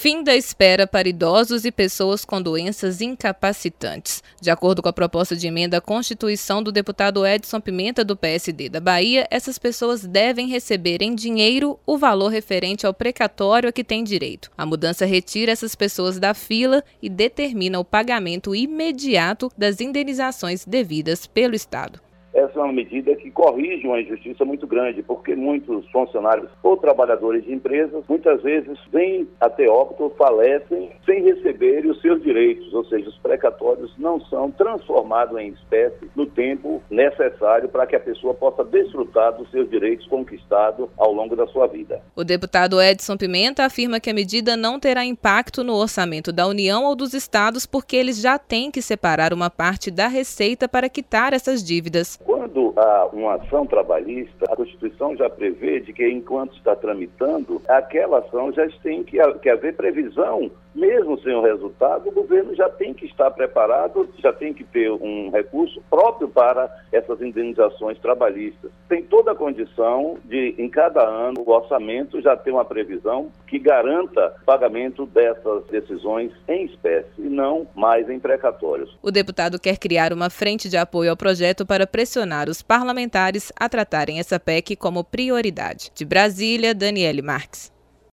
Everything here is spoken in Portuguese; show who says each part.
Speaker 1: Fim da espera para idosos e pessoas com doenças incapacitantes. De acordo com a proposta de emenda à Constituição do deputado Edson Pimenta, do PSD da Bahia, essas pessoas devem receber em dinheiro o valor referente ao precatório a que têm direito. A mudança retira essas pessoas da fila e determina o pagamento imediato das indenizações devidas pelo Estado.
Speaker 2: Essa é uma medida que corrige uma injustiça muito grande, porque muitos funcionários ou trabalhadores de empresas, muitas vezes, vêm até óbito, falecem, sem receberem os seus direitos, ou seja, os precatórios não são transformados em espécie no tempo necessário para que a pessoa possa desfrutar dos seus direitos conquistados ao longo da sua vida.
Speaker 1: O deputado Edson Pimenta afirma que a medida não terá impacto no orçamento da União ou dos estados, porque eles já têm que separar uma parte da receita para quitar essas dívidas.
Speaker 2: Quando há uma ação trabalhista, a Constituição já prevê de que, enquanto está tramitando, aquela ação já tem que haver previsão, mesmo sem o resultado, o governo já tem que estar preparado, já tem que ter um recurso próprio para essas indenizações trabalhistas. Tem toda a condição de, em cada ano, o orçamento já ter uma previsão que garanta o pagamento dessas decisões em espécie e não mais em precatórios.
Speaker 1: O deputado quer criar uma frente de apoio ao projeto para pressionar os parlamentares a tratarem essa PEC como prioridade. De Brasília, Daniele Marques.